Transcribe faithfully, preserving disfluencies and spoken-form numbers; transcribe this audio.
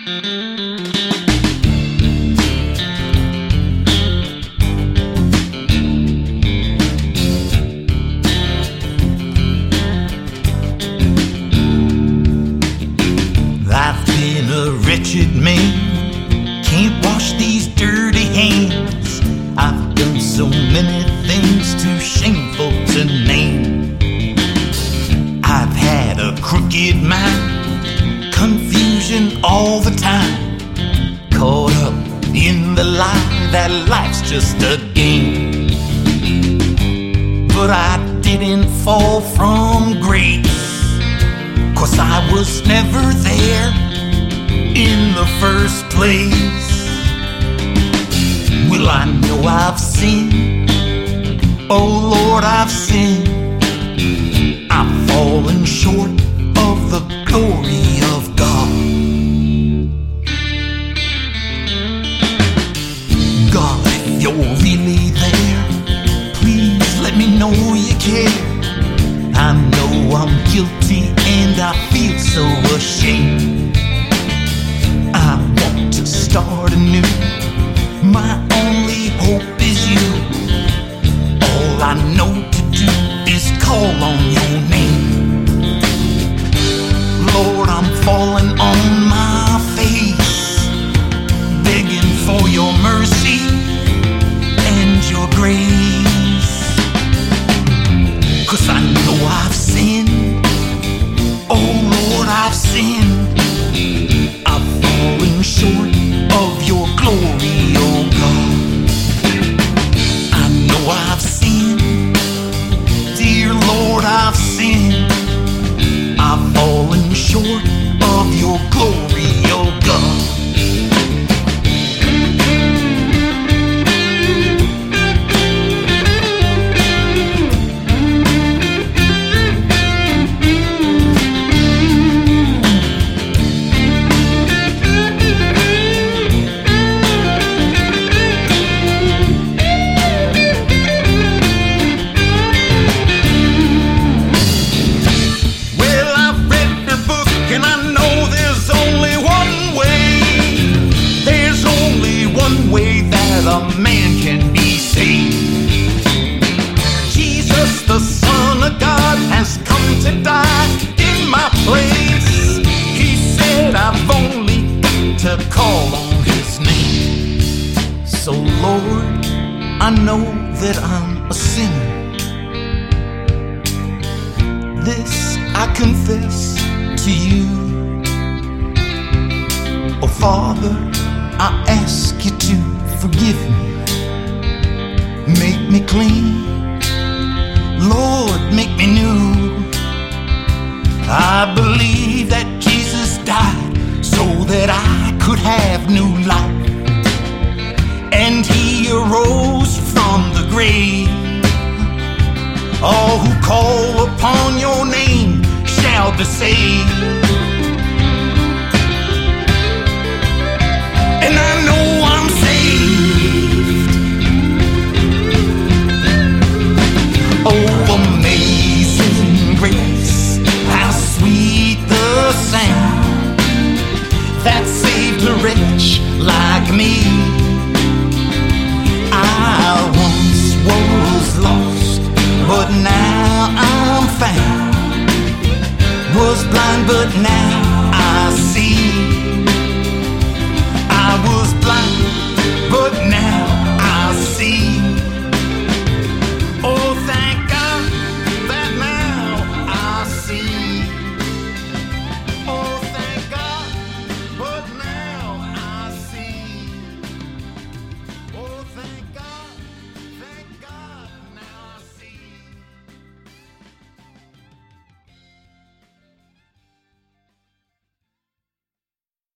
I've been a wretched man, can't wash these dirty hands. I've done so many things too shameful to name. I've had a crooked mind, confusion all the time, caught up in the lie that life's just a game. But I didn't fall from grace, 'cause I was never there in the first place. Well, I know I've sinned, oh Lord, I've sinned. I've fallen short of the glory of God. God, if you're really there, please let me know you care. I know I'm guilty and I feel so ashamed. I want to start anew, my only hope is you. All I know to do is call on your name. Lord, I'm falling on my face, begging for your mercy and your grace. 'Cause I know I've sinned, oh Lord, I've sinned. I've fallen short of your glory, oh God. I know I've sinned, dear Lord, I've sinned. I've fallen short of your glory, oh God. A man can be saved. Jesus, the Son of God, has come to die in my place. He said I've only got to call on his name. So Lord, I know that I'm a sinner. This I confess to you. Oh Father, I ask you to forgive me, make me clean, Lord, make me new. I believe that Jesus died so that I could have new life, and he arose from the grave. All who call upon your name shall be saved. And I know I'm saved. Oh, amazing grace, how sweet the sound that saved a wretch like me. I once was lost, but now I'm found. Was blind, but now